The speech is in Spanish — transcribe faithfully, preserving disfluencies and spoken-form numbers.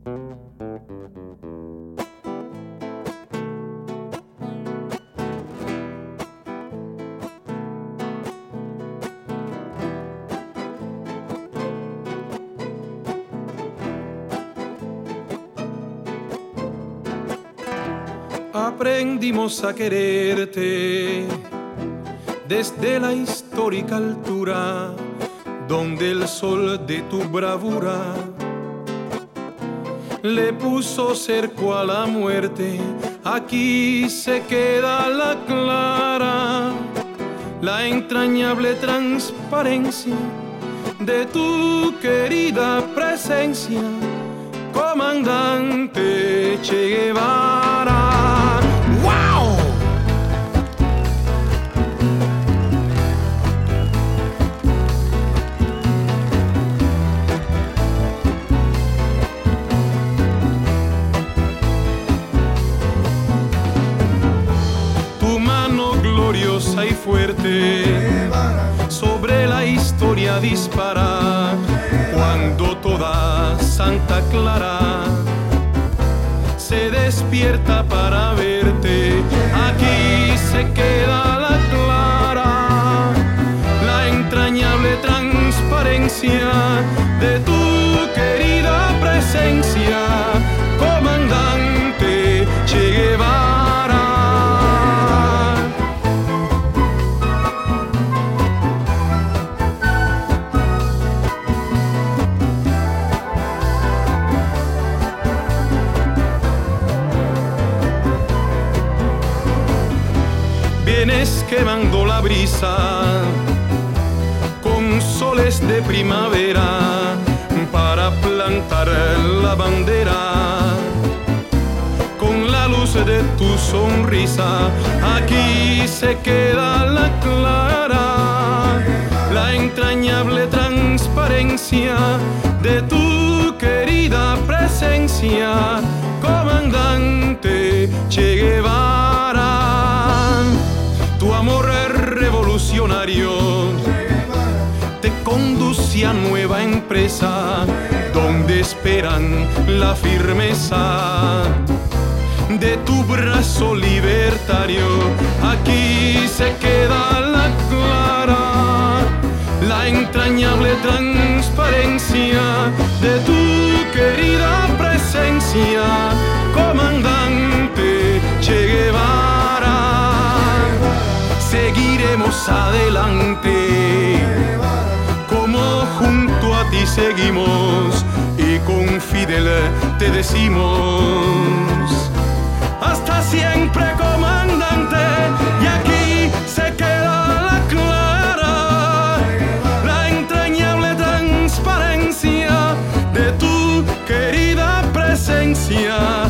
Aprendimos a quererte desde la histórica altura, donde el sol de tu bravura le puso cerco a la muerte. Aquí se queda la clara, la entrañable transparencia de tu querida presencia, comandante Che Guevara. ¡Wow! Tu mano gloriosa y fuerte sobre la historia dispara, cuando toda Santa Clara se despierta para verte. Aquí se queda la clara, la entrañable transparencia de tu querida presencia, comandante Che Guevara. Vienes quemando la brisa con soles de primavera para plantar la bandera con la luz de tu sonrisa. Aquí se queda la clara, la entrañable transparencia de tu querida presencia, comandante Che Guevara. Tu amor revolucionario te conduce a nueva empresa, donde esperan la firmeza de tu brazo libertario. Aquí se queda la clara, la entrañable transparencia de tu querida presencia, comandante Che Guevara. Seguiremos adelante, como junto a ti seguimos, y con Fidel te decimos: hasta siempre, comandante. Y aquí se queda la clara, la entrañable transparencia de tu querida presencia,